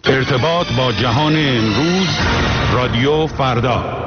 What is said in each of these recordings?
ارتباط با جهان امروز، رادیو فردا.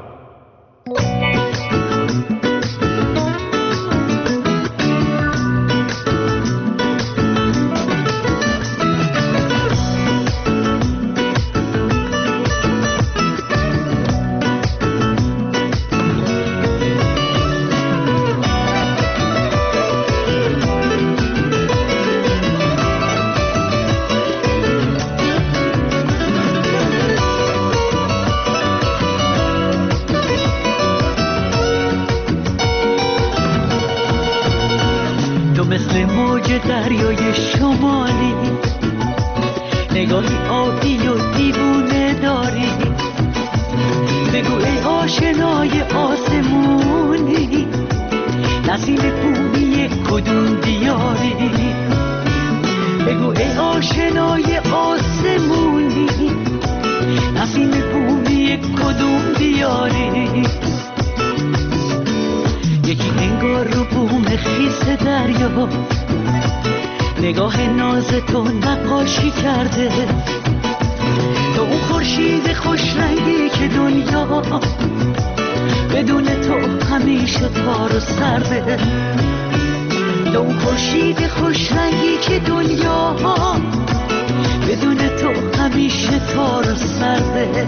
دریای شمالی، نگاهی آبی و دیوونه داری، بگو ای آشنای آسمونی، نسیم بومی کدوم دیاری، بگو ای آشنای آسمونی، نسیم بومی کدوم دیاری. یکی انگار رو بوم خیس دریا، نگاه ناز تو نقاشی کرده، تو اون خورشید خوش رنگی که دنیا بدون تو همیشه تار و سرده، تو اون خورشید خوش رنگی که دنیا بدون تو همیشه تار و سرده.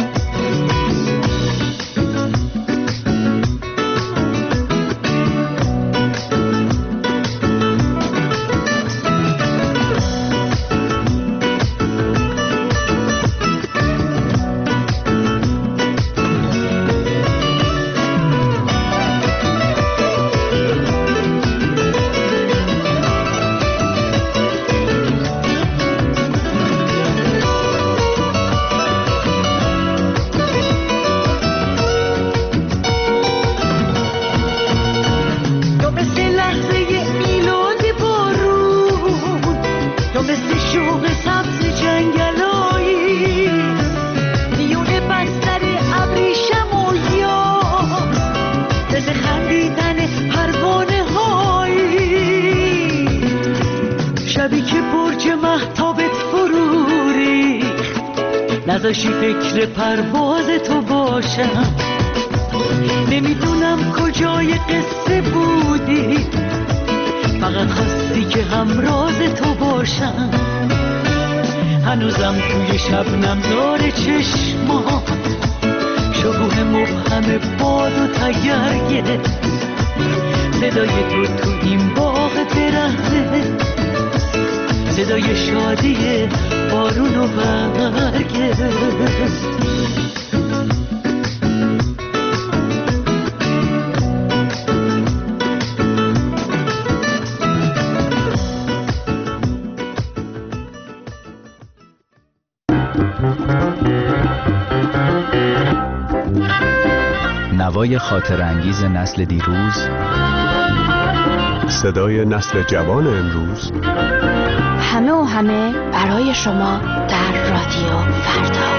نذاشی فکر پرواز تو باشم، نمیدونم کجای قصه بودی، فقط خواستی که همراز تو باشم. هنوزم توی شبنم داره چشما، شکوه مبهم باد و تگرگه، صدای تو این باغ برهنه، صدای شادی بارون و برگه. نوای خاطر انگیز نسل دیروز، صدای نسل جوان امروز، همه و همه برای شما در رادیو فردا.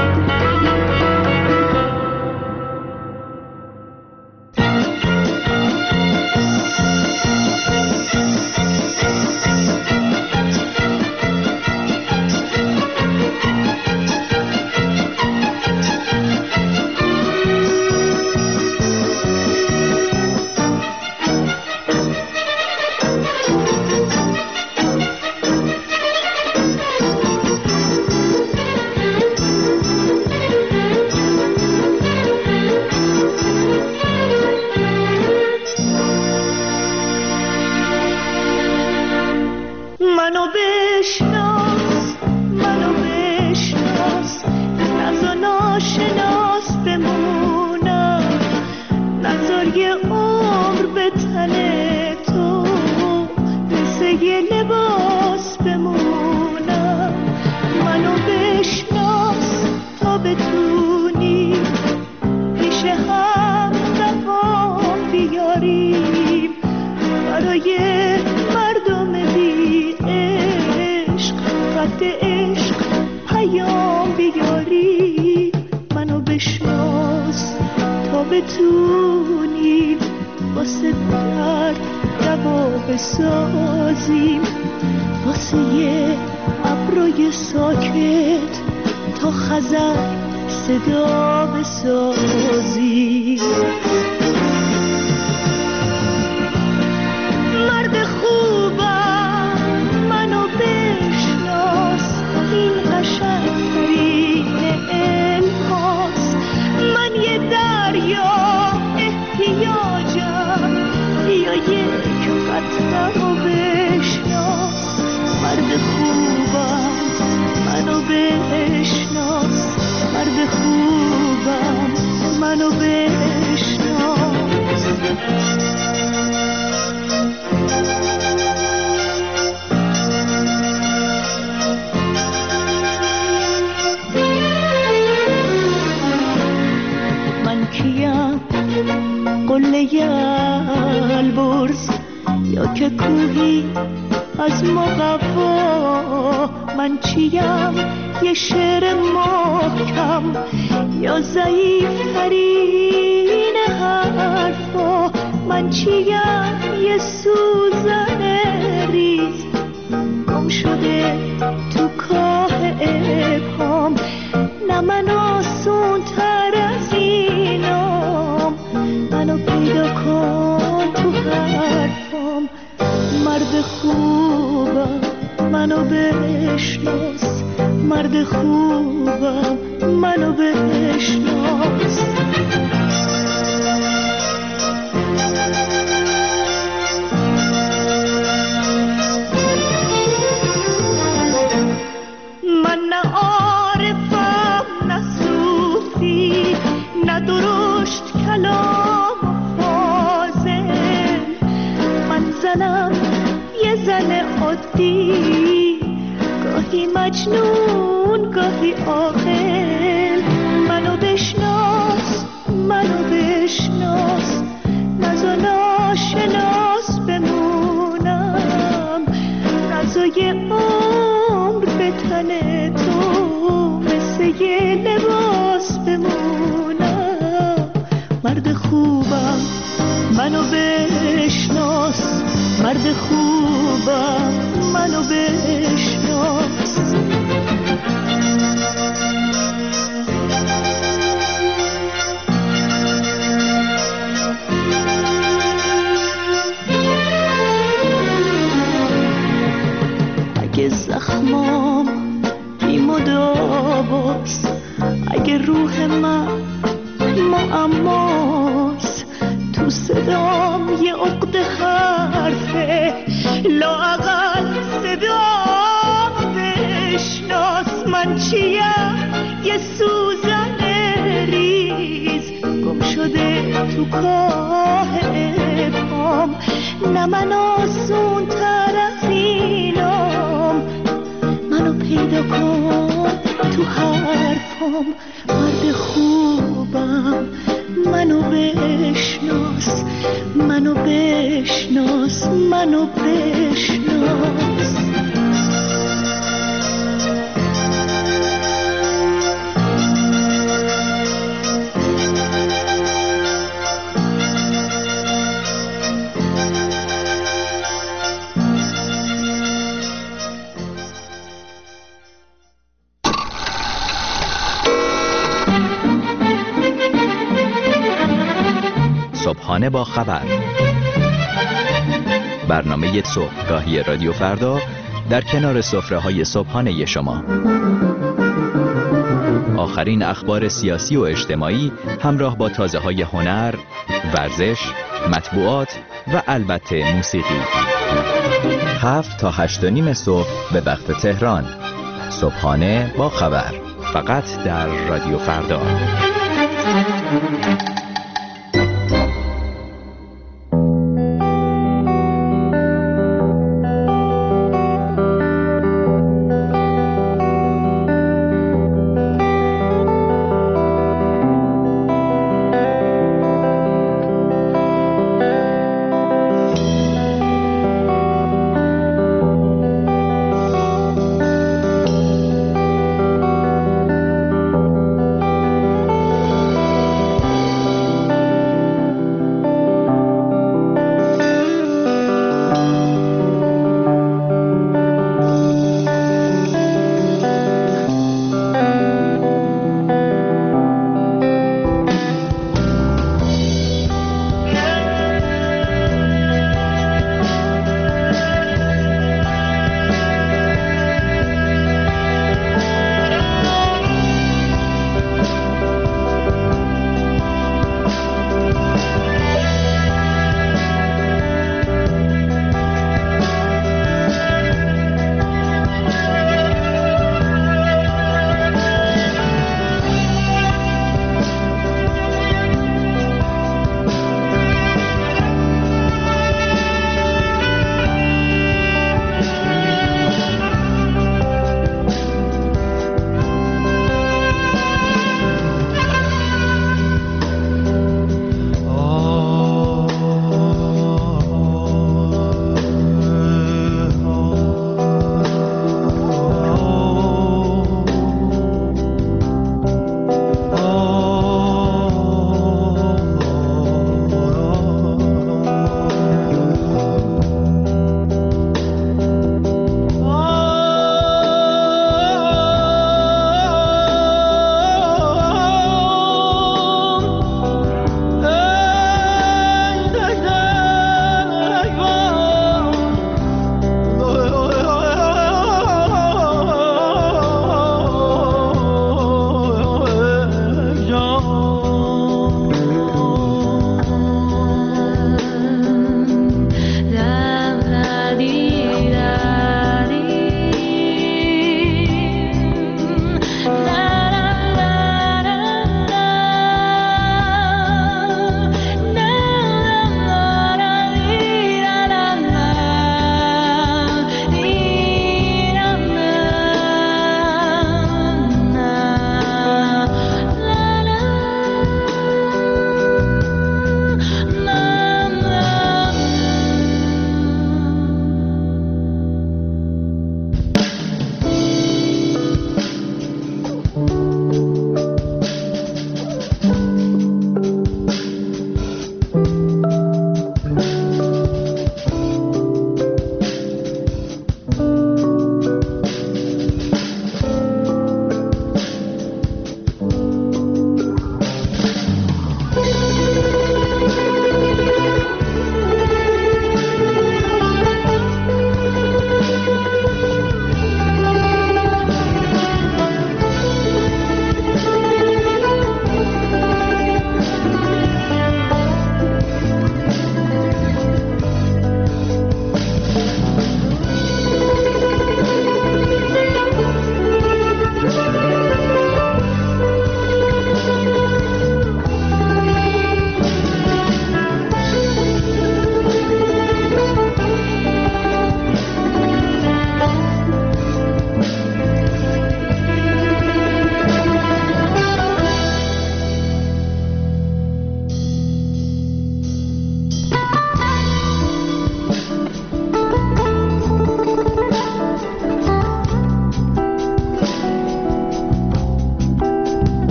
بتونیم واسه درد دوا بسازیم، واسه یه ابروی ساکت تا خزر صدا بسازی. مرد خوبم منو بشناس، این قشنگ‌ترین الهاست. من یه دریا احتیاجم، بیا یک قطره رو بشناس. مرد خوبم منو بشناس، مرد خوبم منو بشناس. من کیم؟ قله البرز یا که کوهی از مقوا؟ من چیم؟ یه شعر محکم یا ضعیف ترین حرفا؟ من چیم؟ یه سوزن ریز گم شده تو کاه ابهام. نه من آسون تر از اینام، منو پیدا کن تو حرفام. مرد خوبم منو بشناس، مرد خوبم منو بشناس. من نه عارفم نه صوفی، نه درشت کلام و فاضل. من زنم یه زن عادی، گاهی مجنون گاهی عاقل. منو بشناس منو بشناس، نزا ناشناس بمونم. نزای عمر به تن تو مثل یه لباس بمونم. مرد خوبم منو بشناس، مرد خوبم منو بشناس. اگه زخمام بی مداواست، اگه روح من معماست، تو صدام یه عقد حرفه، لااقل صدام بشناس. من چیم؟ یه سوزن ریز گم شده تو کاه ابهام. نه من آسون تر از اینام، منو پیدا کن تو حرفام. مرد خوبم منو بشناس، منو بشناس، منو بشناس. صبحانه با خبر، برنامه صبحگاهی رادیو فردا در کنار سفره‌های صبحانه شما. آخرین اخبار سیاسی و اجتماعی همراه با تازه‌های هنر، ورزش، مطبوعات و البته موسیقی. 7 تا 8:30 صبح به وقت تهران. صبحانه با خبر، فقط در رادیو فردا.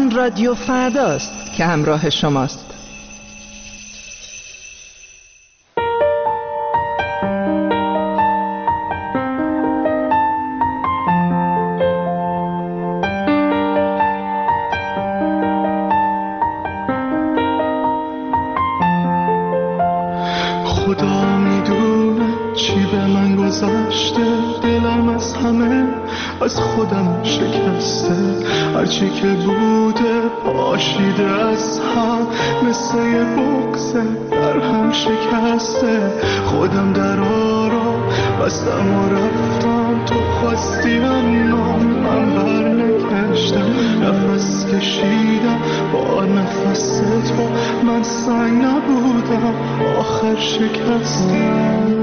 این رادیو فرداست که همراه شماست. خدا میدونه چی به من گذشته، دلم از همه از خودم شکسته، هرچی که بوده پاشیده از هم، مثل یه بغضه در هم شکسته. خودم درا رو بستم و رفتم، تو خواستی اما من بر نگشتم، نفس کشیدم با نفس تو، من سنگ نبودم آخر شکستم.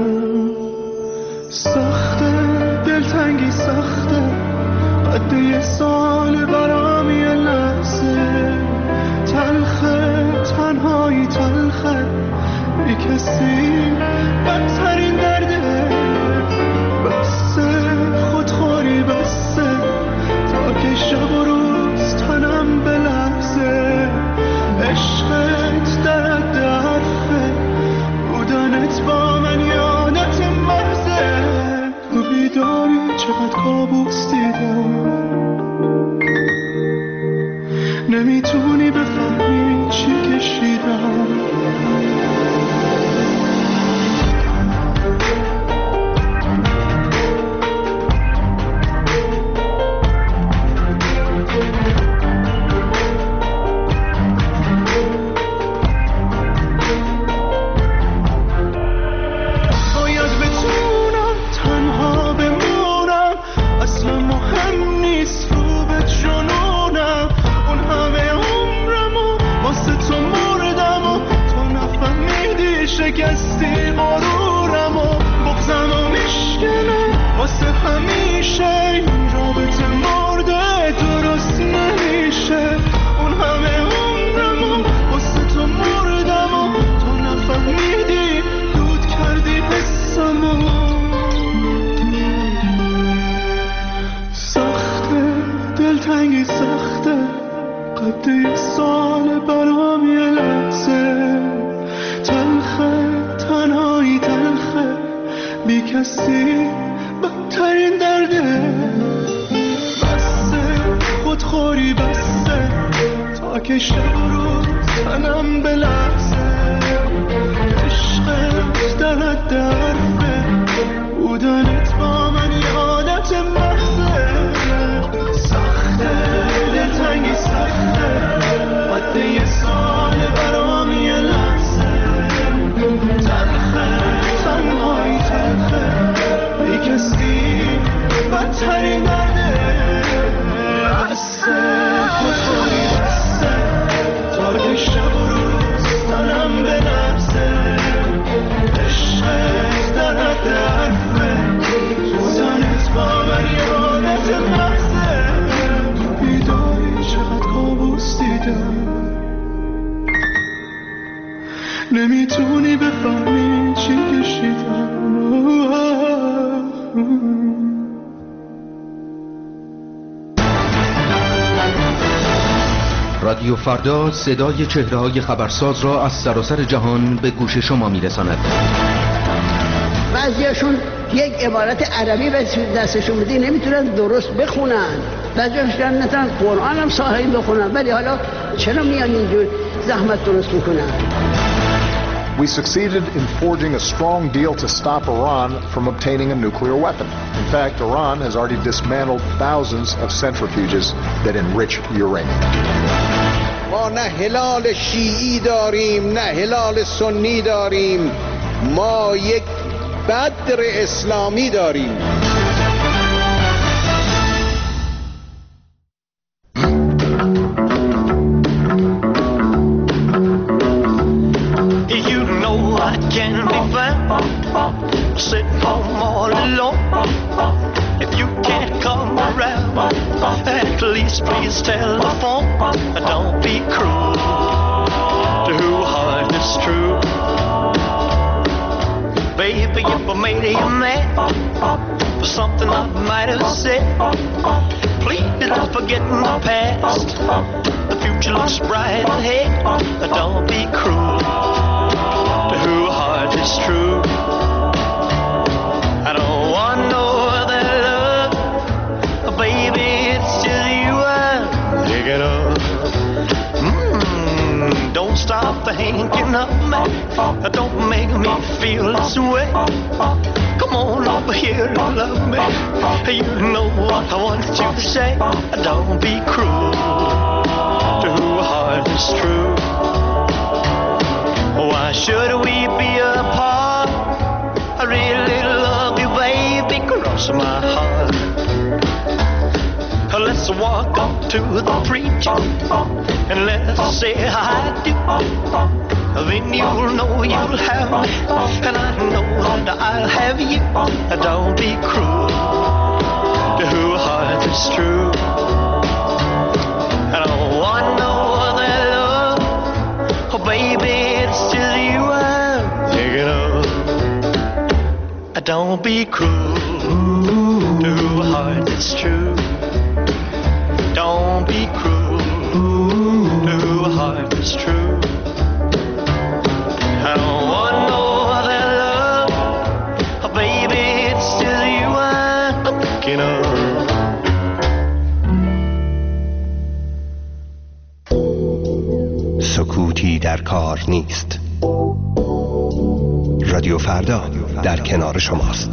سخته دلتنگی سخته، قد یه سال برام یه لحظه، تلخه تنهایی تلخه، بی کسی بدترین درده، بسه خودخوری بسه، تا که شب و روز تنم بلرزه، عشقت در حد حرفه، بودنت با من یادت مرزه، تو بیداری چقدر کابوس دیدم، نمیتونی بفهمی چی کشیدم. شکستی غرورم و بغضم و میشکنه واسه همیشه، این رابطه مرده درست نمیشه، اون همه عمرم و واسه تو مردم و تو نفهمیدی، دود کردی حسم و سخته دلتنگی سخته، قد یه سال برام یه لحظه، تلخه تنهایی تلخه، بی کسی بدترین درده، بسته خودخوری بسته، تا که شب و روز تنم بلرزه، عشقت در حد حرفه، بودنت با من یادت محضه، سخته دلتنگی سخته، قد یه سال برام یه لحظه، تلخه تنهایی تلخه، بی کسی بدترین درده، بسته خودخوری بسته، تا که شب و روز تنم بلرزه، عشقت در حد حرفه، بودنت با من یادت محضه، تو بیداری چقدر کابوس دیدم، نمیتونی بفهمی چی کشیدم. رادیو فردا صدای چهره‌های خبرساز را از سراسر جهان به گوش شما میرساند. بعضیاشون یک عبارت عربی به دستشون بده نمیتونن درست بخونن، بعضیاشون نمیتونن قرآن هم صحیح بخونن، ولی حالا چرا میان اینجور زحمت درست میکنن؟ We succeeded in forging a strong deal to stop Iran from obtaining a nuclear weapon. In fact, Iran has already dismantled thousands of centrifuges that enrich uranium. ما نه هلال شیعی داریم نه هلال سنی داریم، ما یک بدر اسلامی داریم. Sitting home all alone. If you can't come around, at least please tell the phone. Don't be cruel to who heart is true. Baby, if I made you mad for something I might have said, please don't forget my past. The looks bright ahead. Don't be cruel to whose heart is true. I don't want no other love, baby, it's just you I'm thinking of. Don't stop thinking of me, don't make me feel this way. Come on over here and love me, you know what I want you to say. Don't be cruel to whose heart is true. Why should we be apart? I really love you, baby, cross my heart. Let's walk up to the preacher and let's say I do. Then you'll know you'll have me, and I know that I'll have you. Don't be cruel to whose heart is true. I don't want no other love, oh baby, it's just you I'm thinking of. Don't be cruel to whose heart is true. Don't be cruel to whose heart is true. I don't want no other love, oh baby, it's just you I'm thinking of. سکوتی در کار نیست. رادیو فردا در کنار شماست.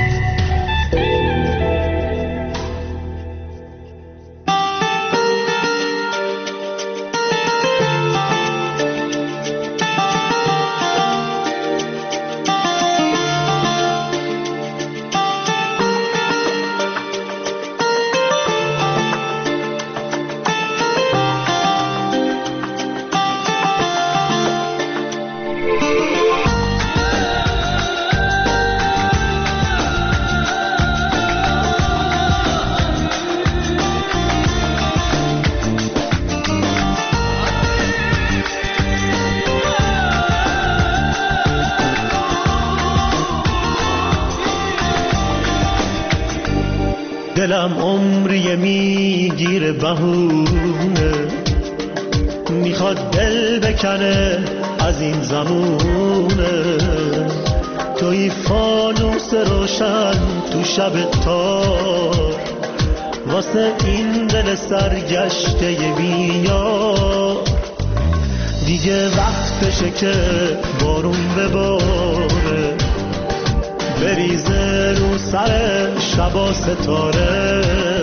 دلم عمری میگیره بهونه، میخواد دل بکنه از این زمونه. توی فانوس روشن تو شب تار، واسه این دل سرگشته بیار. دیگه وقتشه که بارون بباره، بریزه رو سر شبا ستاره.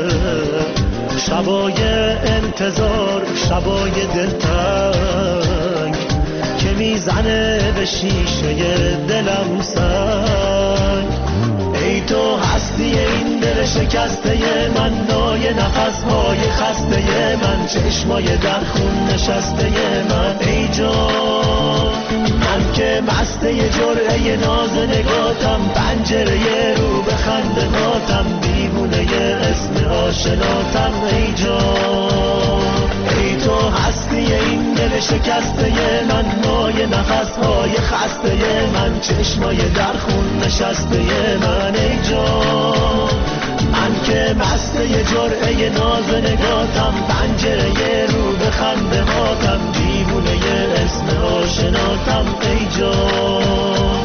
شبای انتظار، شبای دلتنگ که میزنه به شیشه دلم سنگ. ای تو هستی این دل شکسته من، نای نفسهای خسته من، چشمای در خون نشسته من. ای جان من که مسته جرعه ناز نگاتم، پنجره رو به خندقاتم، دیوونه اسم آشناتم. ای جان ای تو هستی این دل شکسته من، نای نفسهای خسته من، چشمای در خون نشسته من. ای جان من که مسته جرعه ناز نگاتم، پنجره رو به خندقاتم، دیوونه اسم آشناتم. ای جان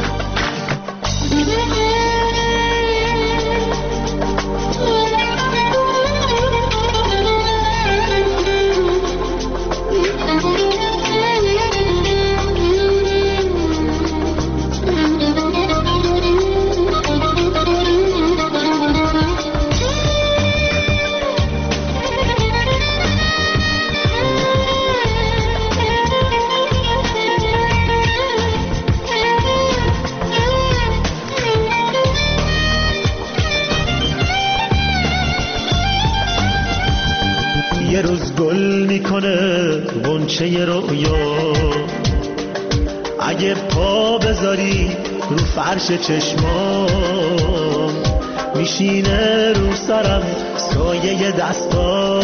یه روز گل میکنه غنچه رویا، اگه پا بذاری رو فرش چشمام، میشینه رو سرم سایه دستا،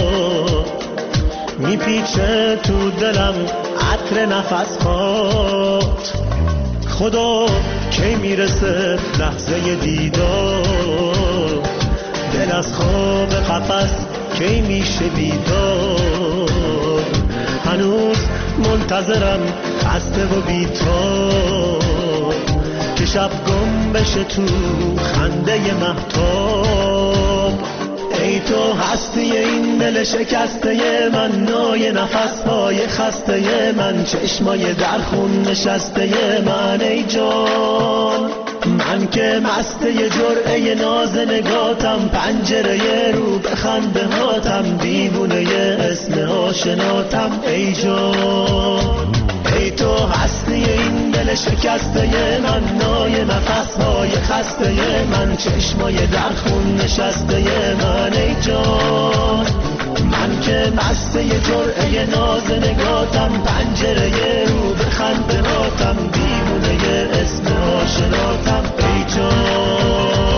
میپیچه تو دلم عطر نفسات. خدا کی میرسه لحظه دیدار، دل از خواب قفس کی میشه بیدار. هنوز منتظرم خسته و بی تو که شب گم بشه تو خنده مهتاب. ای تو هستی این دل شکسته من، نای نفسهای خسته من، چشمای در خون نشسته من. ای جان من که مسته جرعه ناز نگاتم، پنجره رو به خنده هاتم، دیوونه اسم آشناتم. ای جان ای تو هستی این دل شکسته من، نای نفسهای خسته من، چشمای در خون نشسته من. ای جان من که مسته جرعه ناز نگاتم، پنجره رو به خنده هاتم، دیوونه اسم آشناتم. ای جان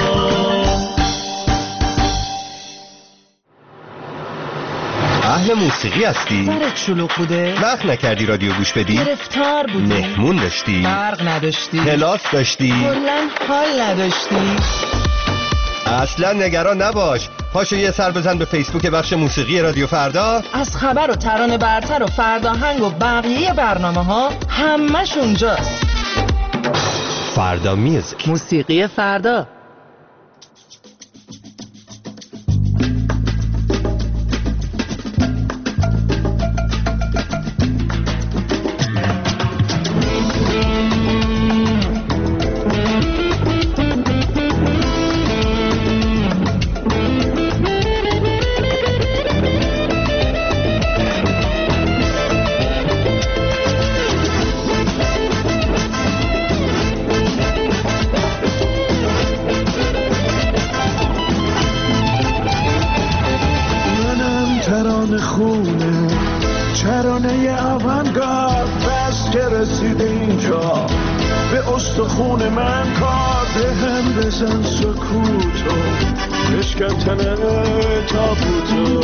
اهل موسیقی هستی؟ سرت شلوغ بوده؟ وقت نکردی رادیو گوش بدی؟ گرفتار بودی؟ مهمون داشتی؟ برق نداشتی؟ کلاس داشتی؟ کلاً حال نداشتی؟ اصلا نگران نباش، پاشو یه سر بزن به فیسبوک بخش موسیقی رادیو فردا. از خبر و ترانه برتر و فرداهنگ و بقیه برنامه ها همش اونجاست. فردا میوزیک، موسیقی فردا. ترانه آوانگارد بس که رسید اینجا به استخون من کار، به هم بزن سکوتو بشکن تابوتو.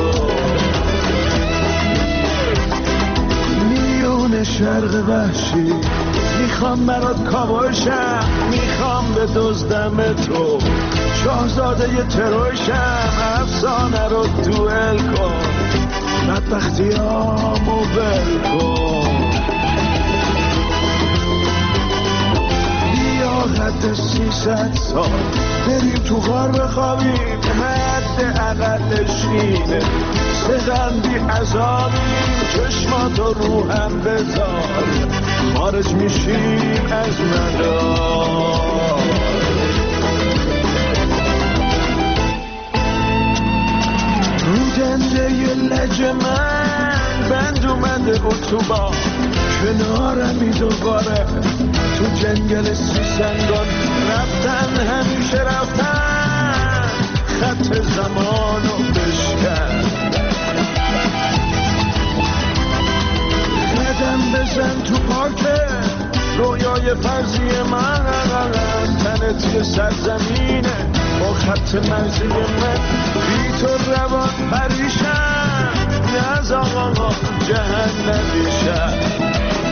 میون شرق وحشی میخوام برات کابوشم، میخوام به دزدم تو شاهزاده تروشم، افسانه رو دوئل کن، بدبختیامو بل کن. بیا حد 300 سال بریم تو غار بخوابیم، حد اقلشینه سغندی عذابیم، چشماتو رو هم بذار خارج میشیم از مدار. رو دنده یه لج من بند اومده اتوبان، کنارمی دوباره تو جنگل سیسنگان رفتن، همیشه رفتن خط زمانو بشکن. قدم بزن تو پارکه رویای فرضی من، تنت یه سرزمینه با خط مرزی من، بی تو روان پریشم از آقا جهنمیشم.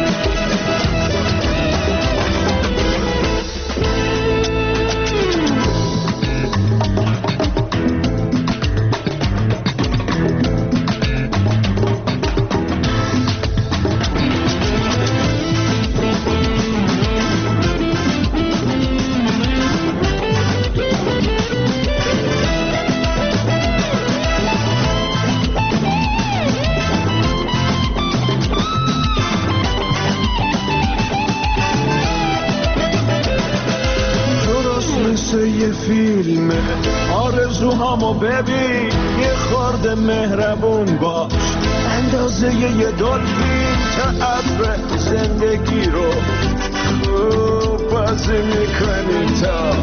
یه فیلمه آرزوهامو ببین، یه خورده مهربون باش، اندازه یه دلفین تئاتر زندگی رو خوب بازی میکنی تا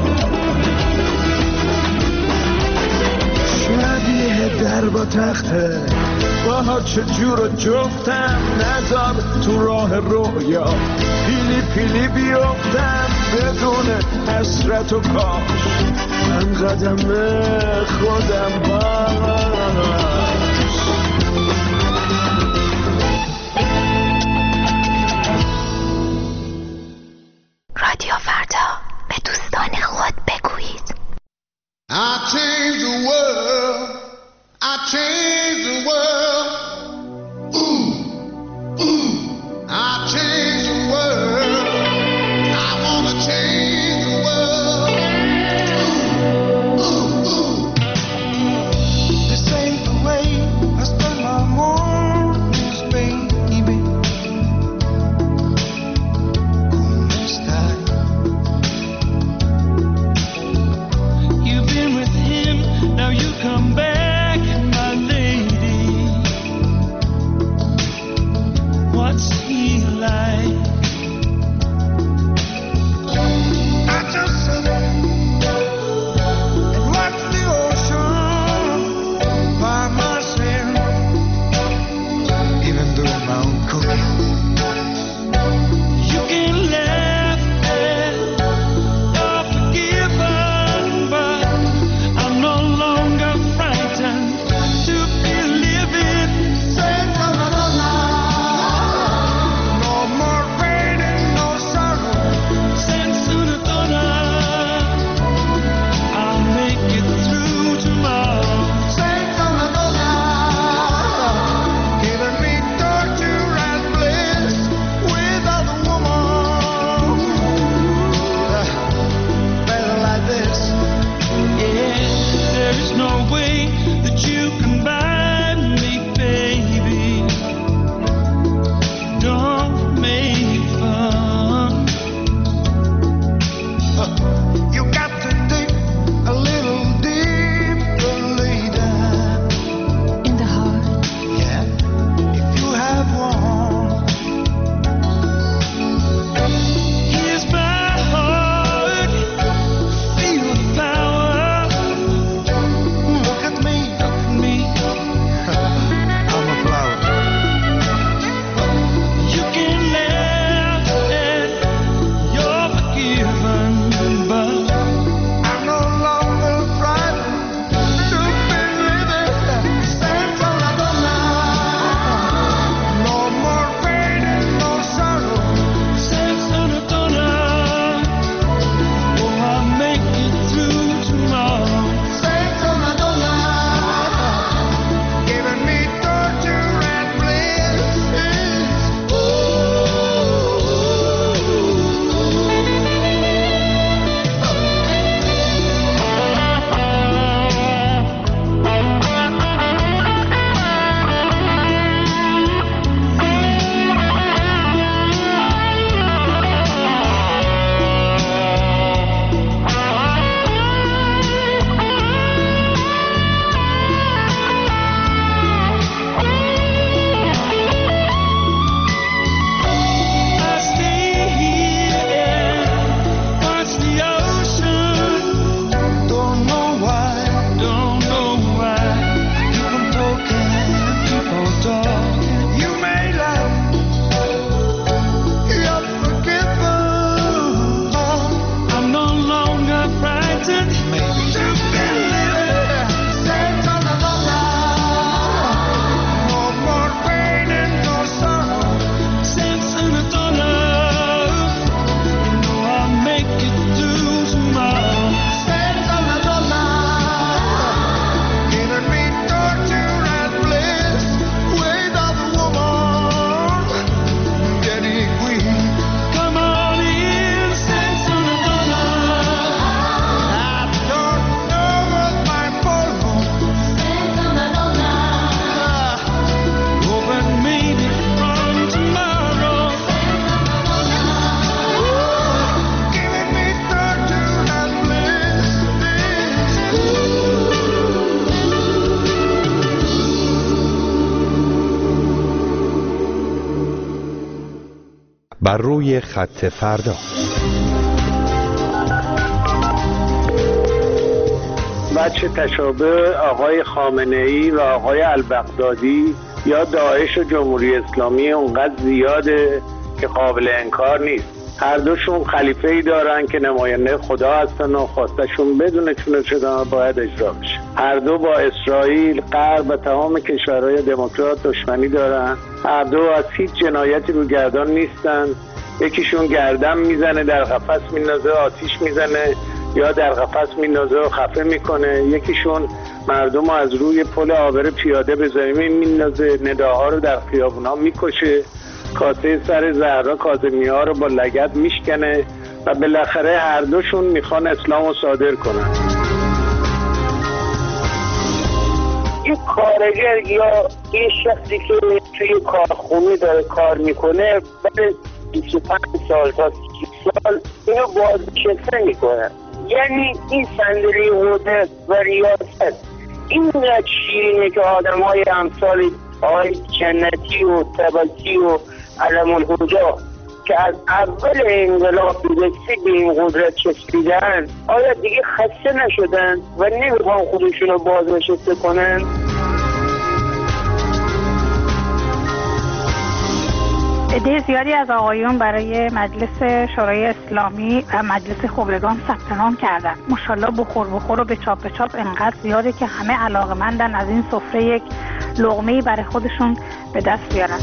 شبیه در با تخته باها چجور جفتم، نذار تو راه رویا پیلی پیلی بیفتم بدون حسرت و کاش من قدم خودم باش. رادیو فردا به دوستان خود بگویید. I change the world, I change the world. Ooh. my own cooking. You can laugh at or forgiven, but I'm no longer frightened to be living. Senza Madonna. No more pain and no sorrow. Senza Madonna. I'll make it through tomorrow. Senza Madonna. Giving me torture and bliss without a woman. Better like this. Yeah, there is no way that you can buy me, baby. Don't make fun. You got to dig a little deeper, later. In the heart. Yeah, if you have one. Here's my heart. Feel the power. Look at me. Look at me. I'm a flower. You can laugh at you're forgiven, but I'm no longer frightened to be living. Senza Madonna. No more pain and no sorrow. Senza Madonna. Oh, I'll make it through tomorrow. Senza Madonna. Giving me torture and bliss. I stay here and watch the ocean. Don't know why, don't know why. Keep on talking, keep on talking. You may laugh, you're forgiven. I'm no longer frightened to be living. Senza Madonna. No more pain and no sorrow. Senza Madonna. You know I'll make it through tomorrow. Senza Madonna. Giving me torture and bliss without a woman. Getting weak. Come on in, Senza Madonna. I don't know what my follow. Senza Madonna. Open maybe from tomorrow. Giving me torture and bliss. بر روی خط فردا. بچه تشابه آقای خامنه‌ای و آقای البغدادی یا داعش و جمهوری اسلامی اونقدر زیاده که قابل انکار نیست. هر دوشون خلیفه‌ای دارن که نماینده خدا هستن و خواستشون بدون چونه شدن باید اجرا بشه. هر دو با اسرائیل، غرب و تمام کشورهای دموکرات دشمنی دارن. هر دو از هیچ جنایتی رو گردان نیستن. یکیشون گردن میزنه، در قفس میندازه، آتیش میزنه یا در قفس میندازه و خفه میکنه. یکیشون مردم رو از روی پل عابر پیاده به زمین میندازه، نداها رو در خیابونا میکشه، کاسه سر زهرا کاظمی‌ها رو با لگد میشکنه و بالاخره هر دوشون میخوان اسلام رو صادر کنن. یه کارگر یا یه شخصی که توی کارخونه داره کار میکنه بعد 25 سال تا 30 سال اینو بازنشسته میکنن. یعنی این صندلی قدرت و ریاست اینقدر شیرینه که آدم های امثال آقای جنتی و طباسی و علم الهجا که از اول انقلاب دستی به این قدرت چسبیدن آیا دیگه خسته نشدن و نمیخوان خودشون رو بازنشسته کنن؟ عده زیادی از آقایون برای مجلس شورای اسلامی و مجلس خبرگان ثبت نام کردن. ماشاءالله بخور و به چاپ انقدر زیاده که همه علاقه‌مندن از این سفره یک لقمه‌ای برای خودشون به دست بیارن.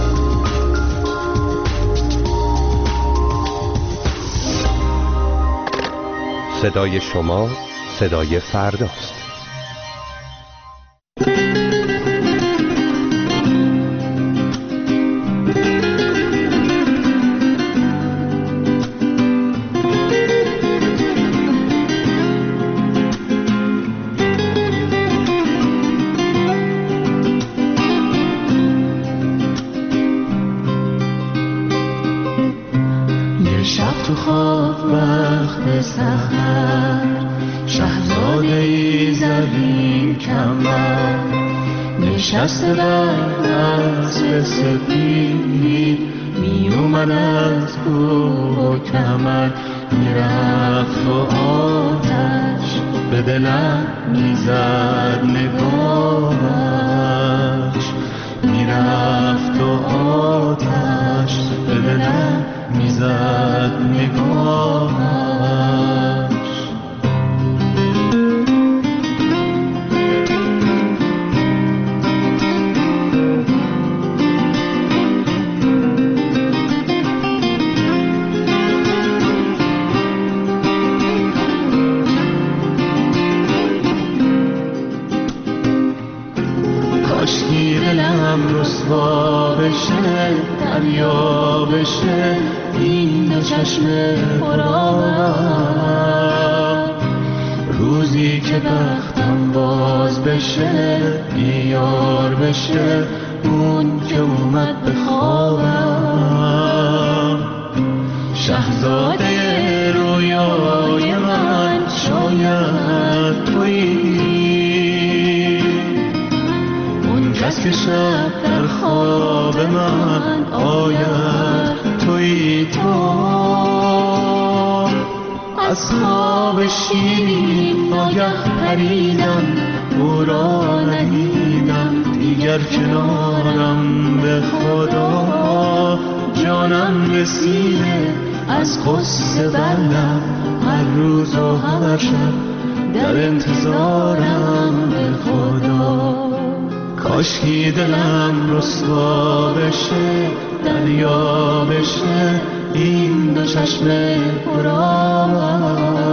صدای شما صدای فرداست. تو خواب وقت سحر شهزاده ای زرین کمر نشسته در اسب سپید می اومد از کوه و کمر میرفت و آتش به دلم میزد نگاهش میرفت و آتش به دلم میزد نگاهش. کاشکی دلم رسوا بشه دریا بشه این دو چشم پرآب روزی که بختم باز بشه بیار بشه اون که اومد به خوابم شهزاده رویای من شاید تویی اون کس که شب در خواب من آید توی تو از خواب شیرین ناگه پریدم او را ندیدم دیگر کنارم به خدا جانم رسیده از قصه بردم هر روز و هر شب در انتظارم به خدا کاشکی دلم رسوا بشه دریا بشه این دو چشم پرآب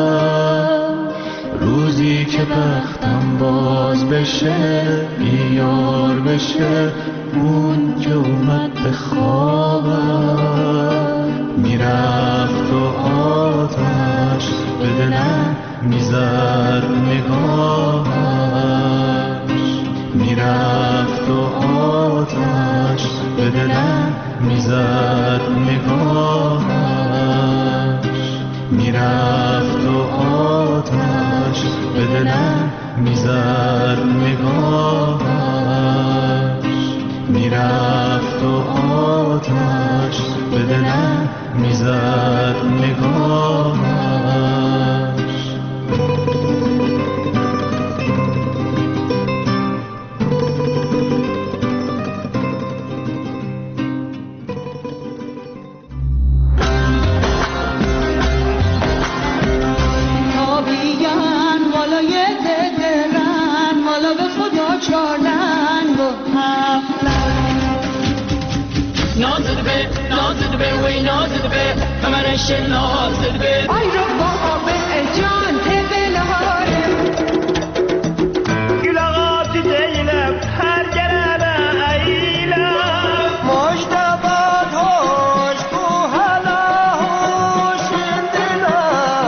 روزی که بختم باز بشه بیار بشه اون که اومد به خوابم میرفت و آتش به دلم میزد نگاهش میرفت و آتش به دلم میزد نگاهش میرفت و آتش به دلم میزد نگاهش میرفت و آتش به دلم میزد نگاهش. آی رو بابا جان تبل هاره گلاغات دیلم هر گرانه ایلم مجتبات هوش بو هلا هوش دلا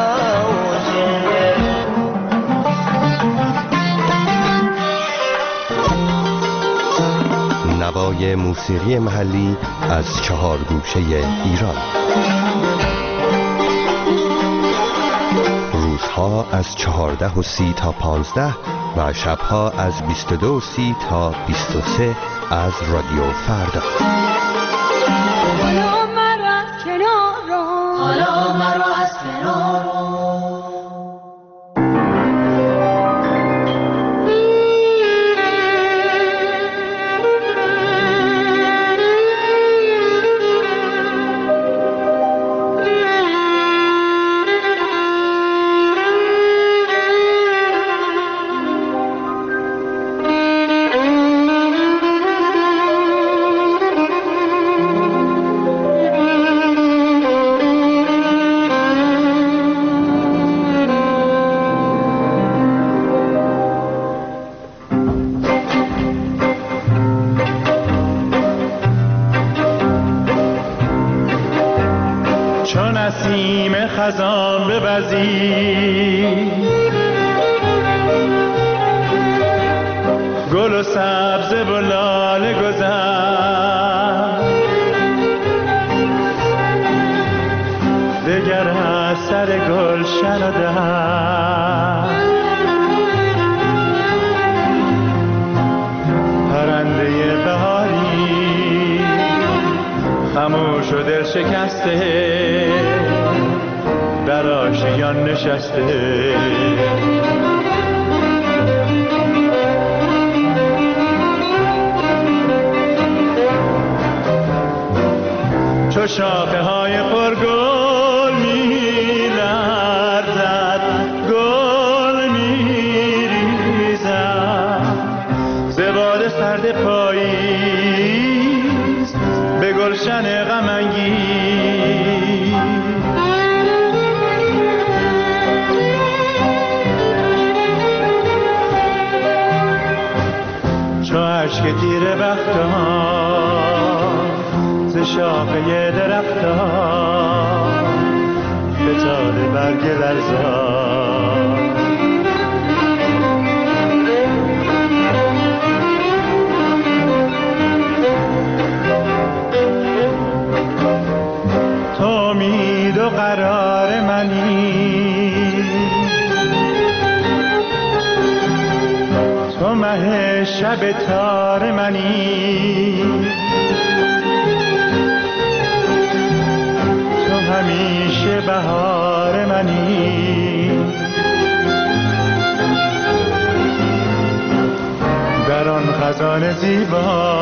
نوای موسیقی محلی از 4 گوشه ایران. روزها از 14:30 تا 15 و شبها از 22:30 تا 23 از رادیو فردا. حالا مرا از کنار رو حالا مرا از کنار رو نسیم خزان بوزی، گل و سبزه و لاله گذر، دگر از سر گلشن و در، پرنده بهاری خموش و دل شکسته در آشیان نشسته. چو شاخه های پرگل می لرزد، گل می ریزد ز باد سرد پاییز به گلشن غم انگیز. چو اشک تیره بختان ز شاخه درختان فتاده برگ لرزان. تو امید و قرار منی، تو مه شب تار منی، تو همیشه بهار منی. در آن خزان زیبا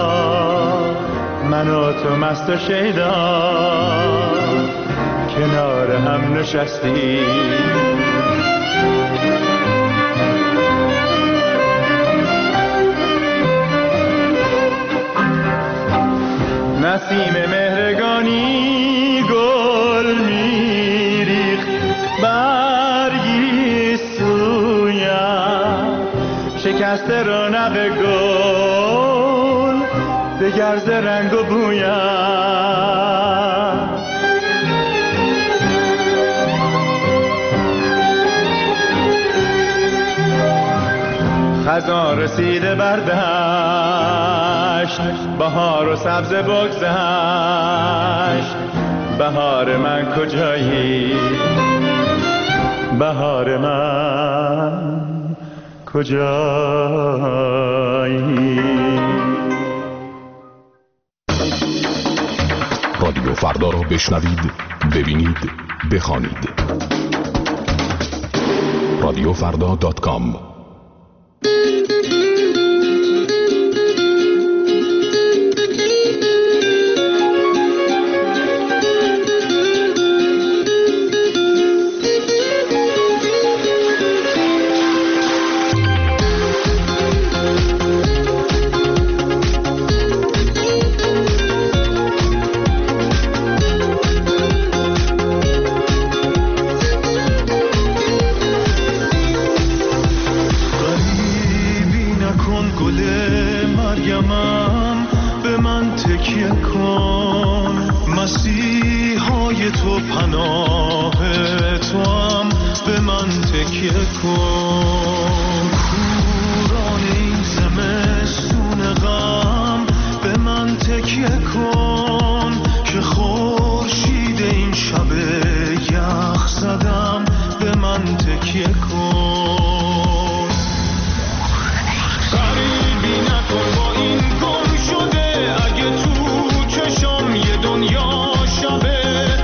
من و تو مست و شیدا کنار هم نشستی. نسیم مهرگانی گل میریخت برگی سویم، شکست رونق گل دگر ز رنگ و بویم. خزان رسیده بر دشت، بهار و سبز بگذشت. بهار من کجایی، بهار من کجایی. رادیو فردا را بشنوید، ببینید، بخوانید. radiofrda.com.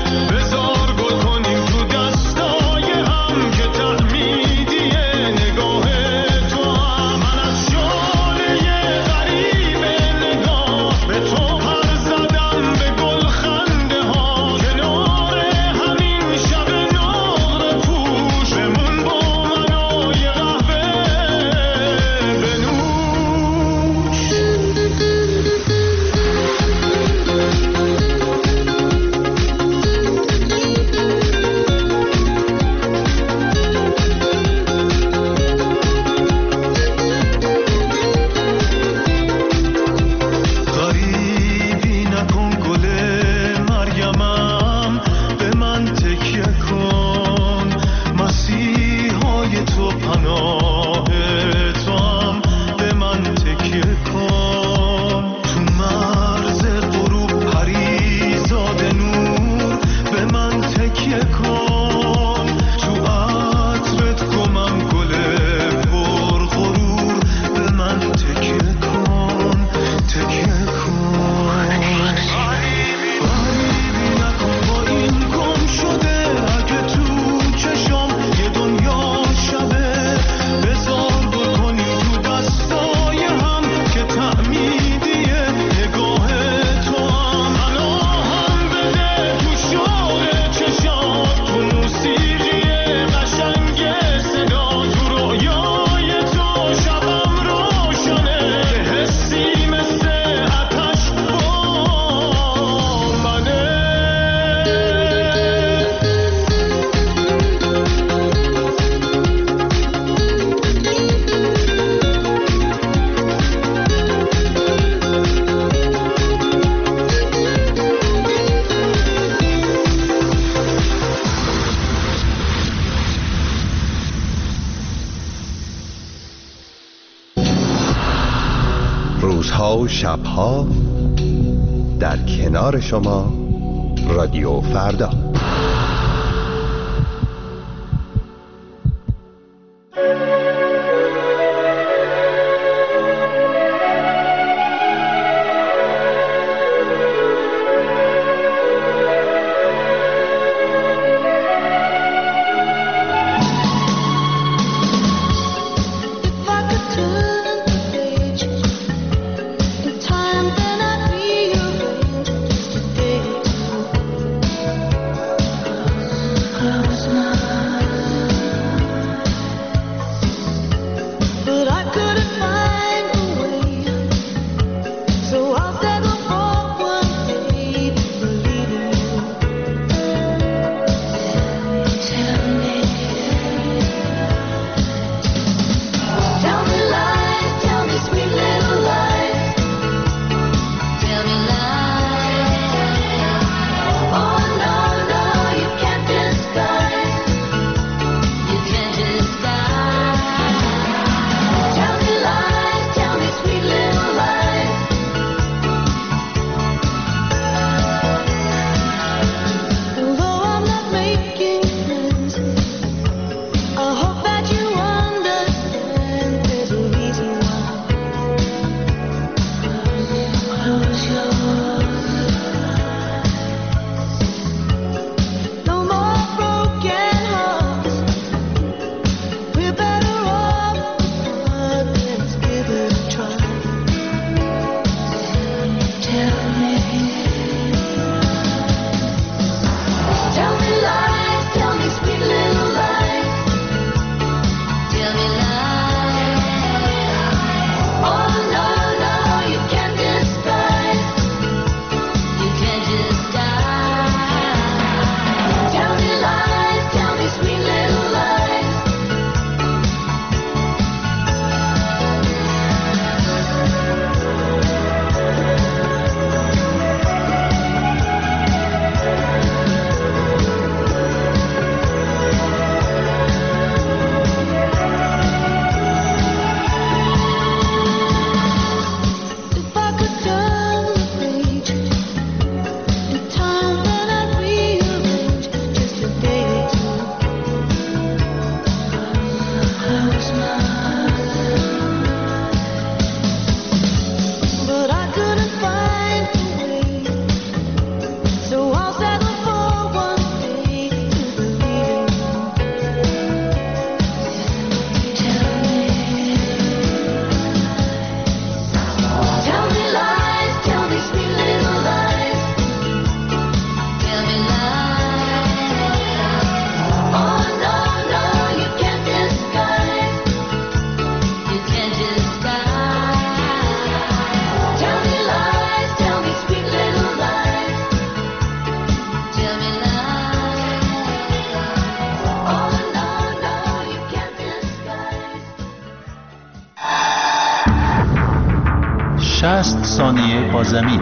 بزار گل کنیم تو دستای هم که تحمیدیه نگاه و شبها در کنار شما رادیو فردا. ثانیه با زمین.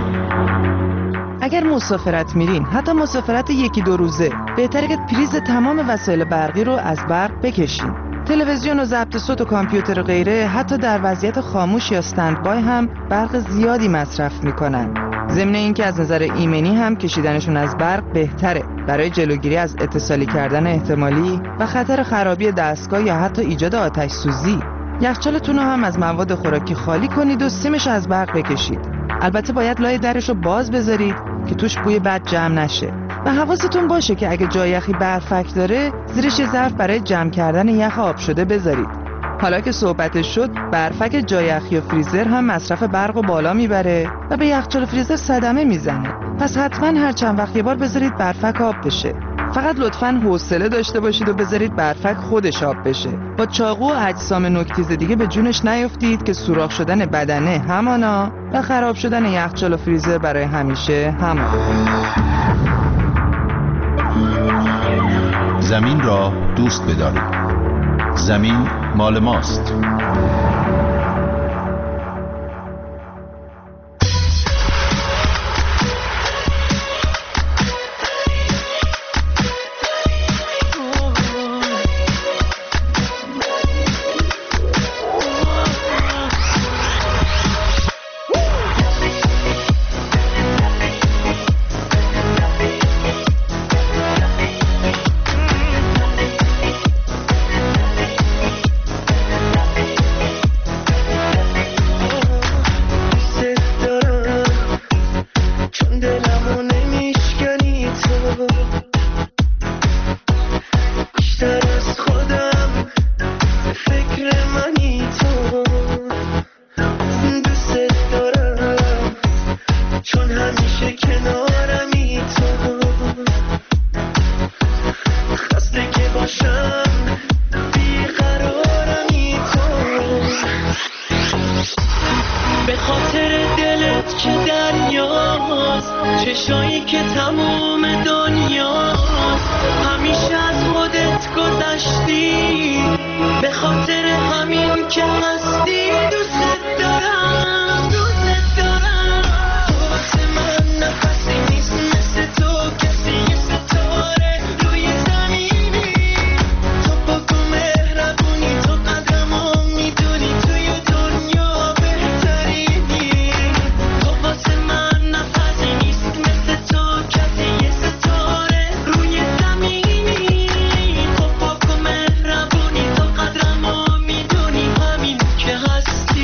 اگر مسافرت میرین، حتی مسافرت 1-2 روزه، بهتره که پریز تمام وسایل برقی رو از برق بکشین. تلویزیون و ضبط صوت و کامپیوتر و غیره حتی در وضعیت خاموش یا استندبای هم برق زیادی مصرف میکنن. ضمن اینکه از نظر ایمنی هم کشیدنشون از برق بهتره برای جلوگیری از اتصالی کردن احتمالی و خطر خرابی دستگاه یا حتی ایجاد آتش سوزی. یخچالتون رو هم از مواد خوراکی خالی کنید و سیمش از برق بکشید. البته باید لای درش رو باز بذارید که توش بوی بد جمع نشه و حواستون باشه که اگه جای یخی برفک داره زیرش یه ظرف برای جمع کردن یخ آب شده بذارید. حالا که صحبتش شد، برفک جای یخی و فریزر هم مصرف برق رو بالا میبره و به یخچال و فریزر صدمه میزنه. پس حتما هر چند وقت یه بار بذارید برفک آب بشه. فقط لطفاً حوصله داشته باشید و بذارید برفک خودش آب بشه. با چاقو و اجسام نوک‌تیز دیگه به جونش نیفتید که سوراخ شدن بدنه همانا و خراب شدن یخچال و فریزر برای همیشه همان. زمین را دوست بدارید. زمین مال ماست. دلمو نمیشکنی تو، بیشتر از خودم فکر منی تو. دوست دارم چون همیشه کنارمی تو، خسته که باشم بیقرارمی تو. به خاطر دلت که دریاست، چشایی که تموم دنیاست، همیشه از خودت گذشتی، به خاطر همین که هستی. دوست دارم، دوست دارم. تو واسه من نفسی نیست مثل تو، کسی ستاره روی زمینی. تو پاک و مهربونی، تو قدرمو میدونی، توی دنیا بهترینی. تو واسه من نفسی نیست مثل تو، کسی ستاره روی زمینی. تو پاک و مهربونی، تو قدرمو میدونی، همین که هستی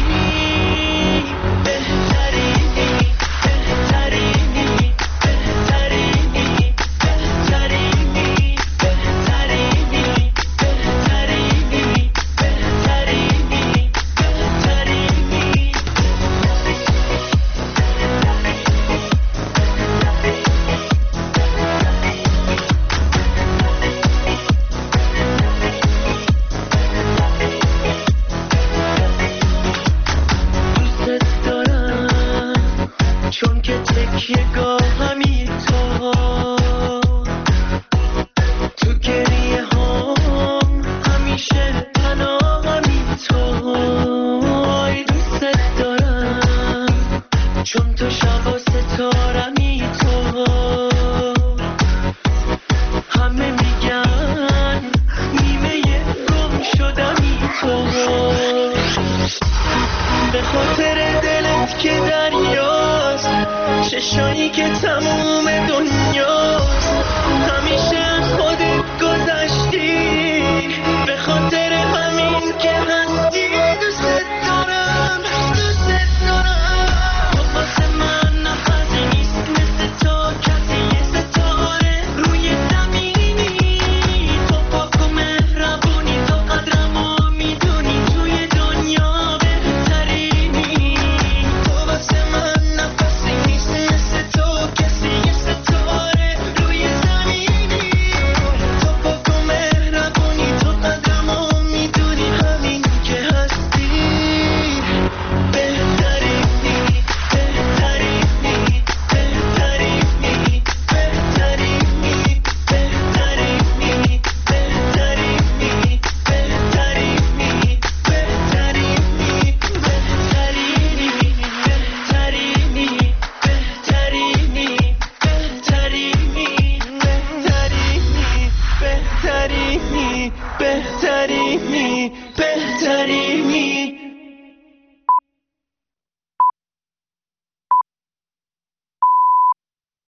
بهترینی، بهترینی، بهترینی، بهترینی، بهترینی، بهترینی، بهترینی، دوست دارم چون که تکیه گاهمی تو گریه هم همیشه پناهمی تو. ای دوست دارم چون تو شب و ستارمی تو، همه میگن نیمه گم شدمی تو. به خاطر دلت که دریاست، چشایی که تموم دنیاست، همیشه از خودت گذشتی، به خاطر همین که هستی.